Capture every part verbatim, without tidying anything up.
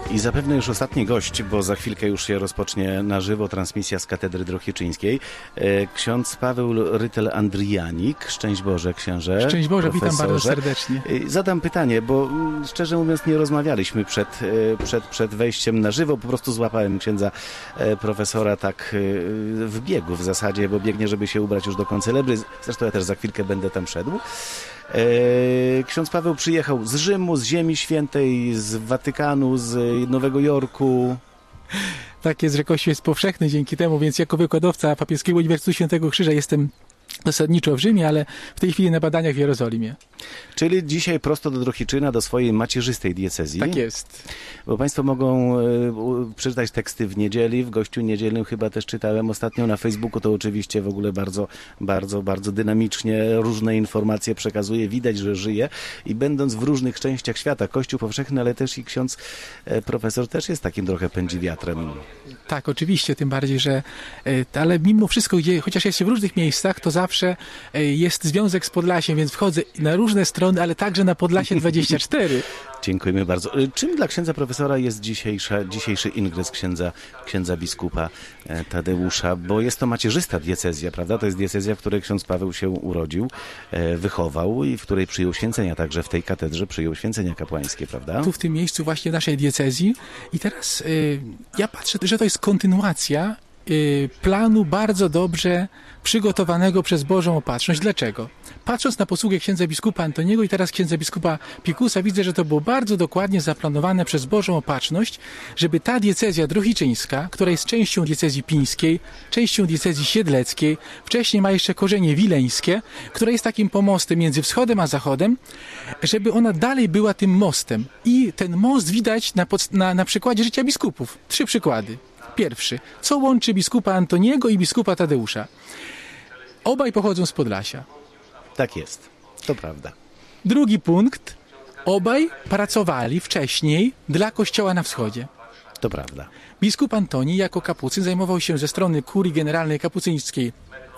I zapewne już ostatni gość, bo za chwilkę już się rozpocznie na żywo transmisja z Katedry Drohiczyńskiej. Ksiądz Paweł Rytel-Andrijanik. Szczęść Boże, księże. Szczęść Boże, profesorze. Witam bardzo serdecznie. Zadam pytanie, bo szczerze mówiąc nie rozmawialiśmy przed, przed, przed wejściem na żywo. Po prostu złapałem księdza profesora tak w biegu w zasadzie, bo biegnie, żeby się ubrać już do koncelebry. Zresztą ja też za chwilkę będę tam szedł. Ksiądz Paweł przyjechał z Rzymu, z Ziemi Świętej, z Watykanu, z Nowego Jorku. Tak jest, że Kościół jest powszechny dzięki temu, więc jako wykładowca Papieskiego Uniwersytetu Świętego Krzyża jestem zasadniczo w Rzymie, ale w tej chwili na badaniach w Jerozolimie. Czyli dzisiaj prosto do Drohiczyna, do swojej macierzystej diecezji. Tak jest. Bo Państwo mogą y, przeczytać teksty w niedzieli, w Gościu Niedzielnym chyba też czytałem ostatnio na Facebooku, to oczywiście w ogóle bardzo, bardzo, bardzo dynamicznie różne informacje przekazuje, widać, że żyje i będąc w różnych częściach świata, Kościół powszechny, ale też i ksiądz e, profesor też jest takim trochę pędziwiatrem. Tak, oczywiście, tym bardziej, że e, ale mimo wszystko, gdzie, chociaż jest się w różnych miejscach, to zawsze e, jest związek z Podlasiem, więc wchodzę na różne strony, ale także na Podlasie dwadzieścia cztery. Dziękujemy bardzo. Czym dla księdza profesora jest dzisiejsza, dzisiejszy ingres księdza, księdza biskupa Tadeusza? Bo jest to macierzysta diecezja, prawda? To jest diecezja, w której ksiądz Paweł się urodził, wychował i w której przyjął święcenia, także w tej katedrze przyjął święcenia kapłańskie, prawda? Tu w tym miejscu właśnie naszej diecezji. I teraz y, ja patrzę, że to jest kontynuacja y, planu bardzo dobrze przygotowanego przez Bożą Opatrzność. Dlaczego? Patrząc na posługę księdza biskupa Antoniego i teraz księdza biskupa Pikusa, widzę, że to było bardzo dokładnie zaplanowane przez Bożą Opatrzność, żeby ta diecezja drohiczyńska, która jest częścią diecezji pińskiej, częścią diecezji siedleckiej, wcześniej ma jeszcze korzenie wileńskie, która jest takim pomostem między wschodem a zachodem, żeby ona dalej była tym mostem. I ten most widać na, na, na przykładzie życia biskupów. Trzy przykłady. Pierwszy. Co łączy biskupa Antoniego i biskupa Tadeusza? Obaj pochodzą z Podlasia. Tak jest, to prawda. Drugi punkt. Obaj pracowali wcześniej dla Kościoła na wschodzie. To prawda. Biskup Antoni jako kapucyn zajmował się ze strony kurii generalnej kapucyńskiej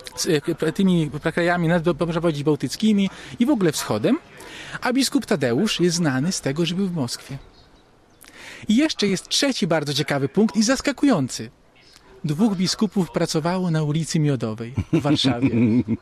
z tymi krajami, można powiedzieć, bałtyckimi i w ogóle wschodem, a biskup Tadeusz jest znany z tego, że był w Moskwie. I jeszcze jest trzeci bardzo ciekawy punkt i zaskakujący. Dwóch biskupów pracowało na ulicy Miodowej w Warszawie.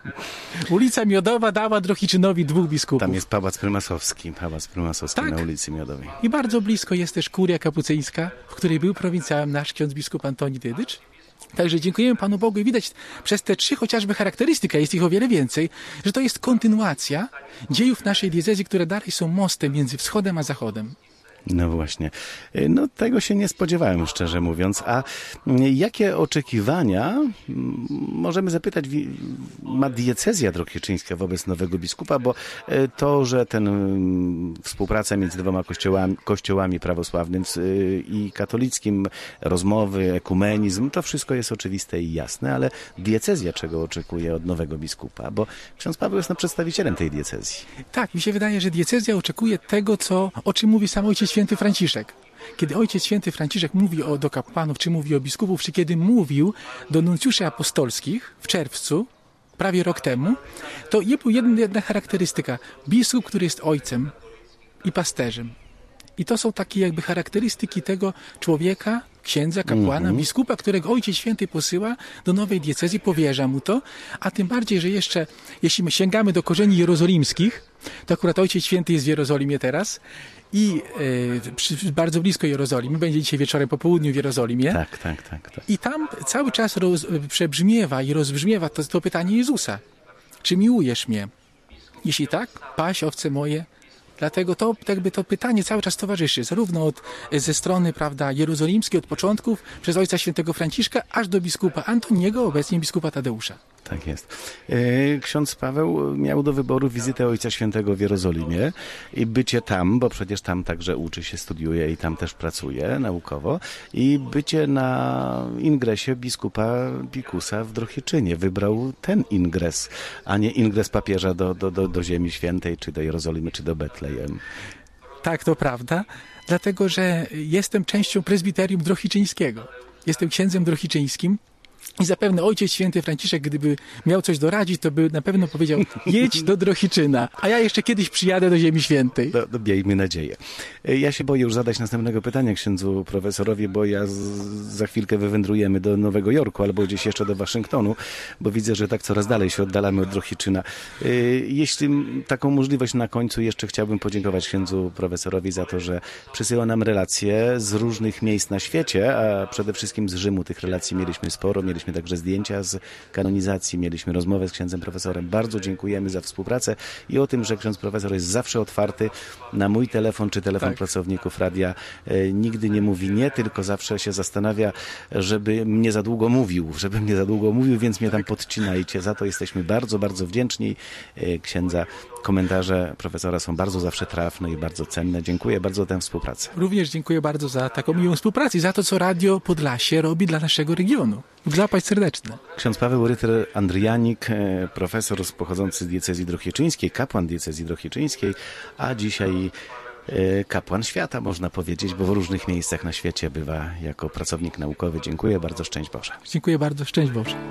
Ulica Miodowa dała Drohiczynowi dwóch biskupów. Tam jest Pałac Prymasowski, Pałac Prymasowski tak. Na ulicy Miodowej. I bardzo blisko jest też kuria kapucyńska, w której był prowincjałem nasz ksiądz biskup Antoni Dydycz. Także dziękujemy Panu Bogu i widać przez te trzy chociażby charakterystyki, jest ich o wiele więcej, że to jest kontynuacja dziejów naszej diecezji, które dalej są mostem między wschodem a zachodem. No właśnie. No tego się nie spodziewałem, szczerze mówiąc. A jakie oczekiwania, możemy zapytać, ma diecezja drohiczyńska wobec nowego biskupa, bo to, że ten współpraca między dwoma kościołami, kościołami prawosławnym i katolickim, rozmowy, ekumenizm, to wszystko jest oczywiste i jasne, ale diecezja czego oczekuje od nowego biskupa? Bo ksiądz Paweł jest no przedstawicielem tej diecezji. Tak, mi się wydaje, że diecezja oczekuje tego, co, o czym mówi sam ojciec święty Franciszek. Kiedy ojciec święty Franciszek mówi o, do kapłanów, czy mówi o biskupów, czy kiedy mówił do nuncjuszy apostolskich w czerwcu, prawie rok temu, to był jedna, jedna charakterystyka. Biskup, który jest ojcem i pasterzem. I to są takie jakby charakterystyki tego człowieka, księdza, kapłana, mm-hmm. biskupa, którego Ojciec Święty posyła do nowej diecezji, powierza mu to, a tym bardziej, że jeszcze, jeśli my sięgamy do korzeni jerozolimskich, to akurat Ojciec Święty jest w Jerozolimie teraz i e, przy, bardzo blisko Jerozolimy, będzie dzisiaj wieczorem po południu w Jerozolimie. Tak, tak, tak. tak. I tam cały czas roz, przebrzmiewa i rozbrzmiewa to, to pytanie Jezusa. Czy miłujesz mnie? Jeśli tak, paś owce moje. Dlatego to, jakby to pytanie cały czas towarzyszy, zarówno od, ze strony, prawda, jerozolimskiej, od początków, przez ojca świętego Franciszka, aż do biskupa Antoniego, obecnie biskupa Tadeusza. Tak jest. Ksiądz Paweł miał do wyboru wizytę Ojca Świętego w Jerozolimie i bycie tam, bo przecież tam także uczy się, studiuje i tam też pracuje naukowo, i bycie na ingresie biskupa Pikusa w Drohiczynie. Wybrał ten ingres, a nie ingres papieża do, do, do, do Ziemi Świętej, czy do Jerozolimy, czy do Betlejem. Tak, to prawda, dlatego że jestem częścią prezbiterium drohiczyńskiego. Jestem księdzem drohiczyńskim. I zapewne Ojciec Święty Franciszek, gdyby miał coś doradzić, to by na pewno powiedział, jedź do Drohiczyna, a ja jeszcze kiedyś przyjadę do Ziemi Świętej. No, no, miejmy nadzieję. Ja się boję już zadać następnego pytania księdzu profesorowi, bo ja z, za chwilkę wywędrujemy do Nowego Jorku albo gdzieś jeszcze do Waszyngtonu, bo widzę, że tak coraz dalej się oddalamy od Drohiczyna. Jeśli taką możliwość na końcu, jeszcze chciałbym podziękować księdzu profesorowi za to, że przysyła nam relacje z różnych miejsc na świecie, a przede wszystkim z Rzymu. Tych relacji mieliśmy sporo, mieliśmy także zdjęcia z kanonizacji, mieliśmy rozmowę z księdzem profesorem. Bardzo dziękujemy za współpracę i o tym, że ksiądz profesor jest zawsze otwarty na mój telefon czy telefon tak. pracowników radia. E, nigdy nie mówi nie, tylko zawsze się zastanawia, żeby mnie za długo mówił, żeby mnie za długo mówił, więc mnie tam podcinajcie. Za to jesteśmy bardzo, bardzo wdzięczni. E, księdza komentarze profesora są bardzo zawsze trafne i bardzo cenne. Dziękuję bardzo za tę współpracę. Również dziękuję bardzo za taką miłą współpracę i za to, co Radio Podlasie robi dla naszego regionu. Glapać serdeczne. Ksiądz Paweł Rytter-Andryjanik, profesor pochodzący z diecezji drohiczyńskiej, kapłan diecezji drohiczyńskiej, a dzisiaj kapłan świata, można powiedzieć, bo w różnych miejscach na świecie bywa jako pracownik naukowy. Dziękuję bardzo, szczęść Boże. Dziękuję bardzo, szczęść Boże.